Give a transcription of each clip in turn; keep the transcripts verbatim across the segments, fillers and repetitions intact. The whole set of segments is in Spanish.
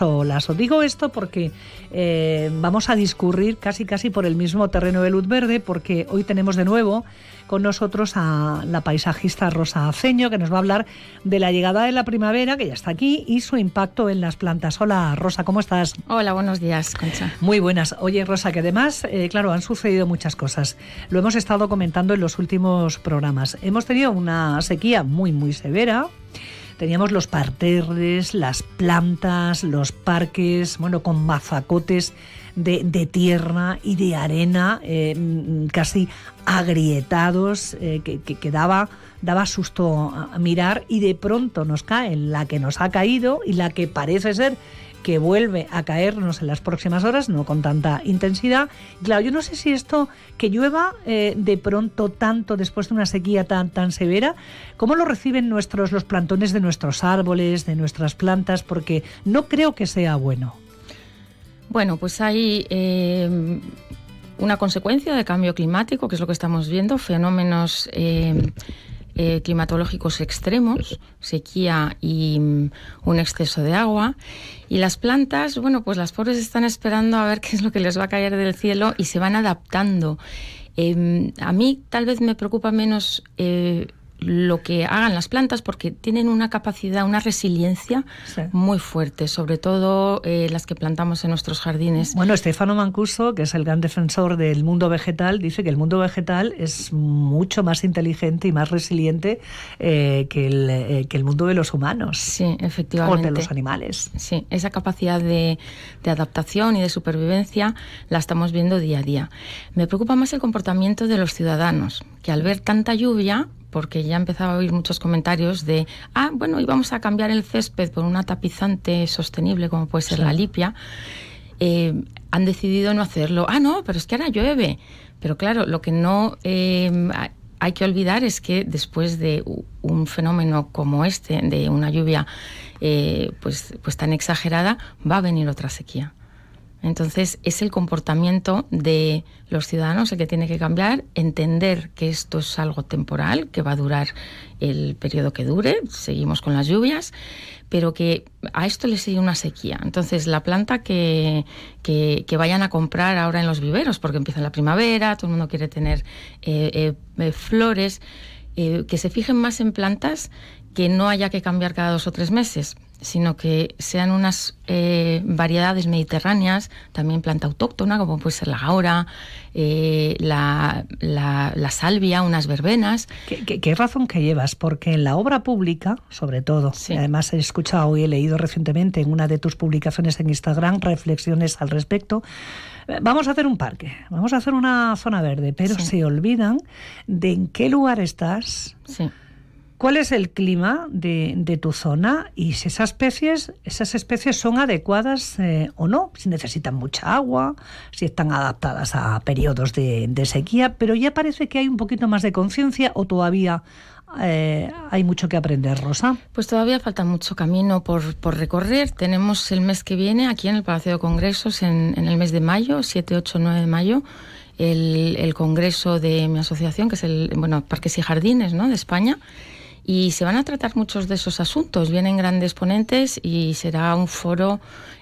Olas. Os digo esto porque eh, vamos a discurrir casi casi por el mismo terreno de luz verde, porque hoy tenemos de nuevo con nosotros a la paisajista Rosa Aceño, que nos va a hablar de la llegada de la primavera, que ya está aquí, y su impacto en las plantas. Hola, Rosa, ¿cómo estás? Hola, buenos días, Concha. Muy buenas. Oye, Rosa, que además, eh, claro, han sucedido muchas cosas. Lo hemos estado comentando en los últimos programas. Hemos tenido una sequía muy, muy severa. Teníamos los parterres, las plantas, los parques, bueno, con mazacotes de, de tierra y de arena, eh, casi agrietados, eh, que, que, que daba, daba susto a mirar, y de pronto nos cae la que nos ha caído y la que parece ser que vuelve a caernos en las próximas horas, no con tanta intensidad. Claro, yo no sé si esto, que llueva eh, de pronto tanto después de una sequía tan, tan severa, ¿cómo lo reciben nuestros, los plantones de nuestros árboles, de nuestras plantas? Porque no creo que sea bueno. Bueno, pues hay eh, una consecuencia de cambio climático, que es lo que estamos viendo, fenómenos eh, Eh, climatológicos extremos, sequía y um, un exceso de agua, y las plantas, bueno, pues las pobres están esperando a ver qué es lo que les va a caer del cielo y se van adaptando. Eh, a mí tal vez me preocupa menos eh, lo que hagan las plantas, porque tienen una capacidad, una resiliencia sí. muy fuerte, sobre todo eh, las que plantamos en nuestros jardines. Bueno, Stefano Mancuso, que es el gran defensor del mundo vegetal, dice que el mundo vegetal es mucho más inteligente y más resiliente eh, que, el, eh, que el mundo de los humanos. Sí, efectivamente. O de los animales. Sí, esa capacidad de, de adaptación y de supervivencia la estamos viendo día a día. Me preocupa más el comportamiento de los ciudadanos, que al ver tanta lluvia, porque ya empezaba a oír muchos comentarios de, ah, bueno, íbamos a cambiar el césped por una tapizante sostenible como puede ser sí. la lipia, eh, han decidido no hacerlo. Ah, no, pero es que ahora llueve. Pero claro, lo que no eh, hay que olvidar es que después de un fenómeno como este, de una lluvia eh, pues, pues tan exagerada, va a venir otra sequía. Entonces es el comportamiento de los ciudadanos el que tiene que cambiar, entender que esto es algo temporal, que va a durar el periodo que dure, seguimos con las lluvias, pero que a esto le sigue una sequía. Entonces la planta que, que, que vayan a comprar ahora en los viveros, porque empieza la primavera, todo el mundo quiere tener eh, eh, eh, flores, eh, que se fijen más en plantas que no haya que cambiar cada dos o tres meses, sino que sean unas eh, variedades mediterráneas, también planta autóctona, como puede ser la gaura, eh, la, la, la salvia, unas verbenas. ¿Qué, qué, qué razón que llevas? Porque en la obra pública, sobre todo, sí. además he escuchado y he leído recientemente en una de tus publicaciones en Instagram reflexiones al respecto, vamos a hacer un parque, vamos a hacer una zona verde, pero sí. se olvidan de en qué lugar estás, sí. cuál es el clima de, de tu zona y si esas especies, esas especies son adecuadas eh, o no, si necesitan mucha agua, si están adaptadas a periodos de, de sequía, pero ya parece que hay un poquito más de conciencia, o todavía eh, hay mucho que aprender, Rosa. Pues todavía falta mucho camino por, por recorrer. Tenemos el mes que viene aquí en el Palacio de Congresos, en, en el mes de mayo, siete, ocho, nueve de mayo, el, el congreso de mi asociación, que es el bueno Parques y Jardines, ¿no?, de España. Y se van a tratar muchos de esos asuntos. Vienen grandes ponentes y será un foro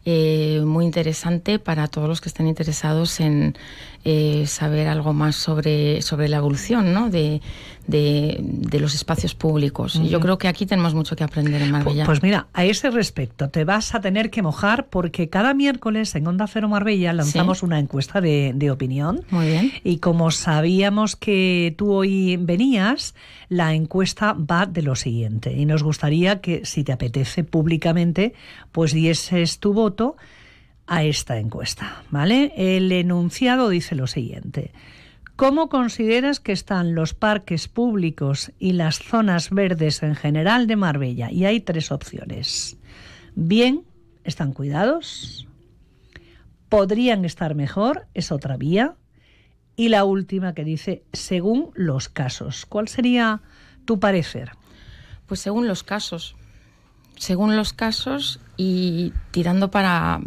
eh, muy interesante para todos los que estén interesados en eh, saber algo más sobre, sobre la evolución, ¿no?, de, de, de los espacios públicos. Uh-huh. Y yo creo que aquí tenemos mucho que aprender en Marbella. Pues mira, a ese respecto te vas a tener que mojar, porque cada miércoles en Onda Cero Marbella lanzamos ¿sí? una encuesta de, de opinión. Muy bien. Y como sabíamos que tú hoy venías, la encuesta va de lo siguiente, y nos gustaría que, si te apetece públicamente, pues dieses tu voto a esta encuesta, ¿vale? El enunciado dice lo siguiente: ¿cómo consideras que están los parques públicos y las zonas verdes en general de Marbella? Y hay tres opciones. Bien, están cuidados. Podrían estar mejor, es otra vía. Y la última, que dice, según los casos. ¿Cuál sería tu parecer? Pues según los casos. Según los casos y tirando para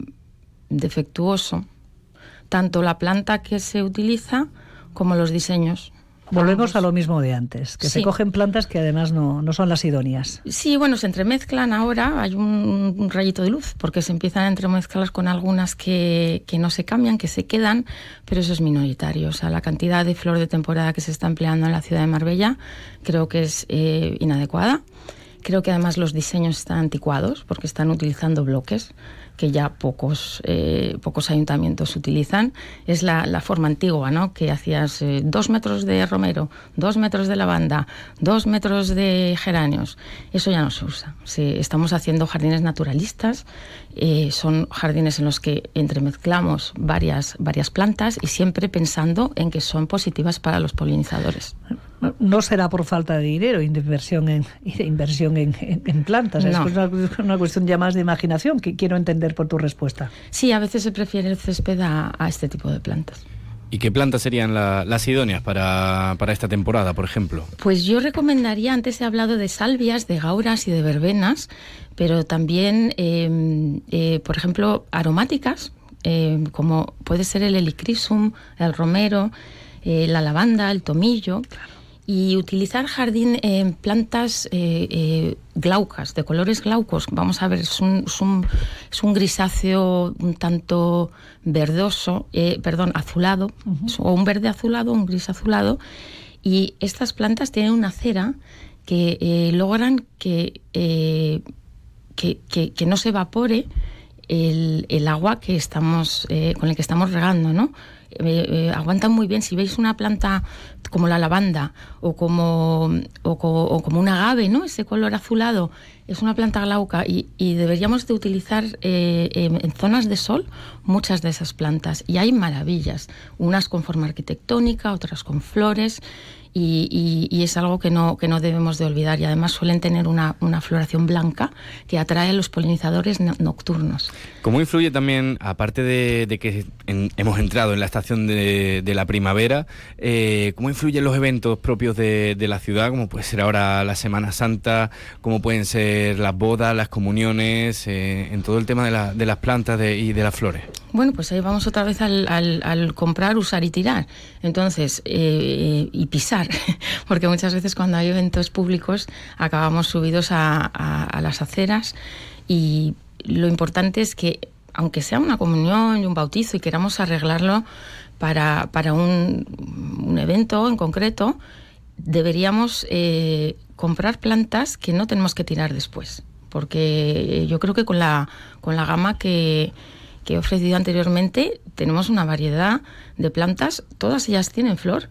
defectuoso. Tanto la planta que se utiliza como los diseños. Volvemos a lo mismo de antes, que sí. Se cogen plantas que además no, no son las idóneas. Sí, bueno, se entremezclan ahora, hay un, un rayito de luz, porque se empiezan a entremezclar con algunas que, que no se cambian, que se quedan, pero eso es minoritario. O sea, la cantidad de flor de temporada que se está empleando en la ciudad de Marbella creo que es eh, inadecuada. Creo que además los diseños están anticuados, porque están utilizando bloques que ya pocos, eh, pocos ayuntamientos utilizan. Es la, la forma antigua, ¿no? Que hacías eh, dos metros de romero, dos metros de lavanda, dos metros de geranios. Eso ya no se usa. Sí, estamos haciendo jardines naturalistas, eh, son jardines en los que entremezclamos varias, varias plantas y siempre pensando en que son positivas para los polinizadores. No será por falta de dinero, inversión en, inversión en, en, en plantas. No. Es una, una cuestión ya más de imaginación que quiero entender por tu respuesta. Sí, a veces se prefiere el césped a, a este tipo de plantas. ¿Y qué plantas serían la, las idóneas para, para esta temporada, por ejemplo? Pues yo recomendaría, antes he hablado de salvias, de gauras y de verbenas, pero también, eh, eh, por ejemplo, aromáticas, eh, como puede ser el helichrysum, el romero, eh, la lavanda, el tomillo. Y utilizar jardín en eh, plantas eh, eh, glaucas, de colores glaucos. Vamos a ver, es un, es un, es un grisáceo un tanto verdoso, eh, perdón, azulado, uh-huh. o un verde azulado, un gris azulado. Y estas plantas tienen una cera que eh, logran que, eh, que, que, que no se evapore el, el agua que estamos, eh, con el que estamos regando, ¿no? Eh, eh, aguantan muy bien. Si veis una planta como la lavanda o como, o, o como un agave, ¿no? Ese color azulado es una planta glauca y, y deberíamos de utilizar eh, en, en zonas de sol muchas de esas plantas. Y hay maravillas, unas con forma arquitectónica, otras con flores. Y, y, y es algo que no, que no debemos de olvidar, y además suelen tener una, una floración blanca que atrae a los polinizadores no, nocturnos. ¿Cómo influye también, aparte de, de que en, hemos entrado en la estación de, de la primavera, eh, cómo influyen los eventos propios de, de la ciudad, como puede ser ahora la Semana Santa, como pueden ser las bodas, las comuniones, eh, en todo el tema de, la, de las plantas de, y de las flores? Bueno, pues ahí vamos otra vez al, al, al comprar, usar y tirar. Entonces, eh, y pisar, porque muchas veces cuando hay eventos públicos acabamos subidos a, a, a las aceras, y lo importante es que, aunque sea una comunión y un bautizo y queramos arreglarlo para, para un, un evento en concreto, deberíamos eh, comprar plantas que no tenemos que tirar después, porque yo creo que con la, con la gama que... que he ofrecido anteriormente, tenemos una variedad de plantas, todas ellas tienen flor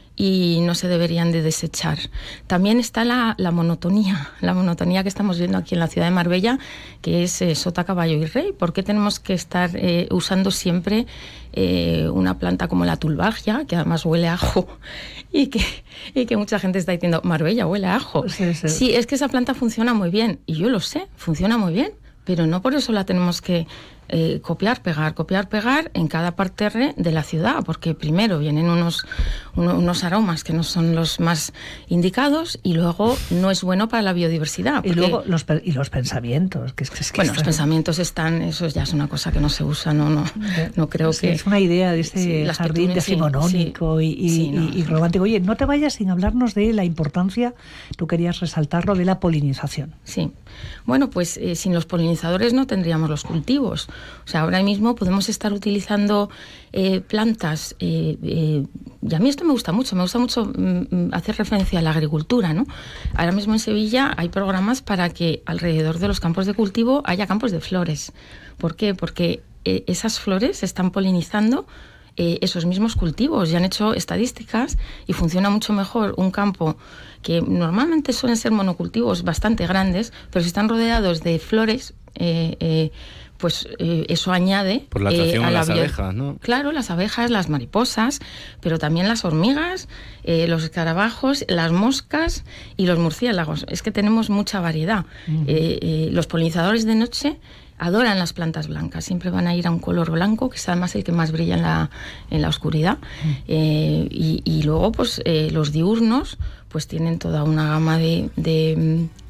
y no se deberían de desechar. También está la, la monotonía, la monotonía que estamos viendo aquí en la ciudad de Marbella, que es eh, sota, caballo y rey. ¿Por qué tenemos que estar eh, usando siempre eh, una planta como la tulbargia, que además huele a ajo, y que, y que mucha gente está diciendo, Marbella huele a ajo? Sí, sí. Sí, es que esa planta funciona muy bien, y yo lo sé, funciona muy bien, pero no por eso la tenemos que eh, copiar, pegar, copiar, pegar en cada parterre de la ciudad, porque primero vienen unos, uno, unos aromas que no son los más indicados, y luego no es bueno para la biodiversidad. Y luego los, y los pensamientos. Que es, que es que bueno, están... los pensamientos están, eso ya es una cosa que no se usa, no, no, no creo sí, que... Es una idea de este sí, jardín decimonónico sí, y, y, sí, no. y, y romántico. Oye, no te vayas sin hablarnos de la importancia, tú querías resaltarlo, de la polinización. Sí. Bueno, pues eh, sin los polinizadores no tendríamos los cultivos. O sea, ahora mismo podemos estar utilizando eh, plantas, eh, eh, y a mí esto me gusta mucho, me gusta mucho mm, hacer referencia a la agricultura, ¿no? Ahora mismo en Sevilla hay programas para que alrededor de los campos de cultivo haya campos de flores. ¿Por qué? Porque eh, esas flores están polinizando eh, esos mismos cultivos, y han hecho estadísticas, y funciona mucho mejor un campo que normalmente suelen ser monocultivos bastante grandes, pero si están rodeados de flores, eh, eh, pues eh, eso añade... Por la atracción eh, a, a la las bio... abejas, ¿no? Claro, las abejas, las mariposas, pero también las hormigas, eh, los escarabajos, las moscas y los murciélagos. Es que tenemos mucha variedad. Uh-huh. eh, eh, los polinizadores de noche adoran las plantas blancas, siempre van a ir a un color blanco, que es además el que más brilla en la, en la oscuridad. Uh-huh. eh, y, y luego, pues eh, los diurnos pues tienen toda una gama de... de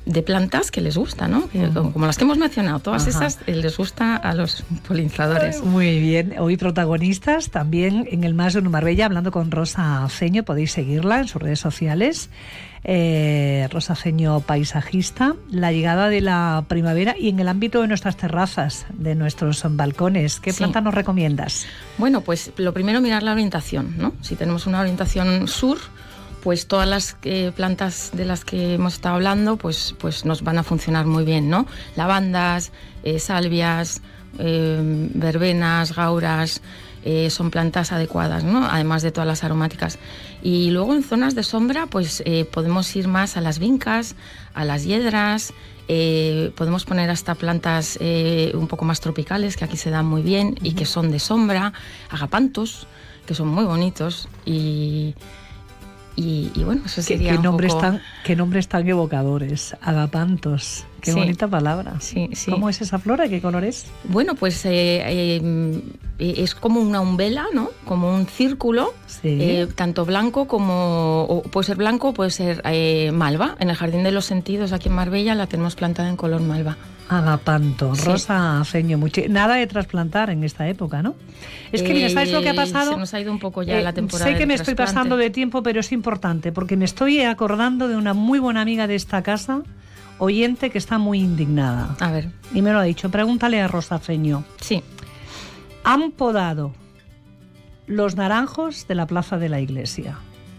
de plantas que les gusta, ¿no? Que, como, como las que hemos mencionado, todas Ajá. esas eh, les gusta a los polinizadores. Muy bien, hoy protagonistas también en el Más de Uno Marbella, hablando con Rosa Ceño, podéis seguirla en sus redes sociales. Eh, Rosa Ceño, paisajista, la llegada de la primavera y en el ámbito de nuestras terrazas, de nuestros balcones, ¿qué sí. planta nos recomiendas? Bueno, pues lo primero mirar la orientación, ¿no? Si tenemos una orientación sur, pues todas las eh, plantas de las que hemos estado hablando, pues, pues nos van a funcionar muy bien, ¿no? Lavandas, eh, salvias, eh, verbenas, gauras, eh, son plantas adecuadas, ¿no? Además de todas las aromáticas. Y luego en zonas de sombra, pues eh, podemos ir más a las vincas, a las hiedras, eh, podemos poner hasta plantas eh, un poco más tropicales, que aquí se dan muy bien y que son de sombra, agapantos, que son muy bonitos y... Y, y bueno, eso sería ¿Qué, qué un nombres poco... tan, qué nombres tan evocadores, agapantos, qué sí. bonita palabra. Sí, sí. ¿Cómo es esa flor? ¿Qué color es? Bueno, pues eh, eh, es como una umbela, ¿no? Como un círculo, sí. eh, tanto blanco como... O puede ser blanco o puede ser eh, malva. En el Jardín de los Sentidos, aquí en Marbella, la tenemos plantada en color malva. Agapanto, sí. Rosa Ceño, mucho. Nada de trasplantar en esta época, ¿no? Es que, eh, mira, ¿sabes lo que ha pasado? Se nos ha ido un poco ya eh, la temporada. Sé que me estoy pasando de tiempo, pero es importante, porque me estoy acordando de una muy buena amiga de esta casa, oyente, que está muy indignada. A ver. Y me lo ha dicho, pregúntale a Rosa Ceño. Sí. Han podado los naranjos de la plaza de la iglesia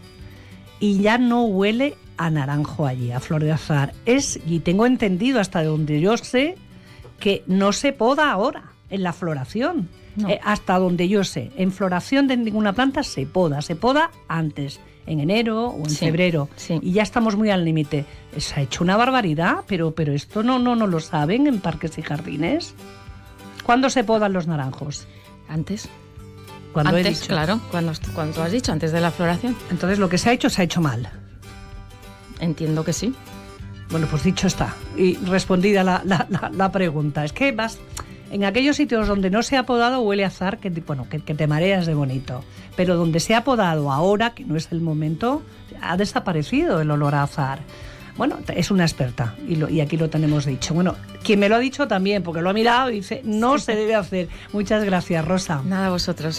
y ya no huele a naranjo allí, a flor de azahar. Es, y tengo entendido hasta donde yo sé, que no se poda ahora en la floración. No. Eh, hasta donde yo sé, en floración de ninguna planta se poda, se poda antes, en enero o en sí, febrero, sí. y ya estamos muy al límite. Se ha hecho una barbaridad, pero, pero esto no, no, no lo saben en parques y jardines. ¿Cuándo se podan los naranjos? Antes. Cuando antes, he dicho. Claro, cuando, cuando tú has dicho, antes de la floración. Entonces lo que se ha hecho, se ha hecho mal. Entiendo que sí. Bueno, pues dicho está. Y respondida la, la, la, la pregunta. Es que vas... En aquellos sitios donde no se ha podado huele a azahar, que, bueno, que, que te mareas de bonito. Pero donde se ha podado ahora, que no es el momento, ha desaparecido el olor a azahar. Bueno, es una experta y, lo, y aquí lo tenemos dicho. Bueno, quien me lo ha dicho también, porque lo ha mirado y dice, no sí. se debe hacer. Muchas gracias, Rosa. Nada, a vosotros.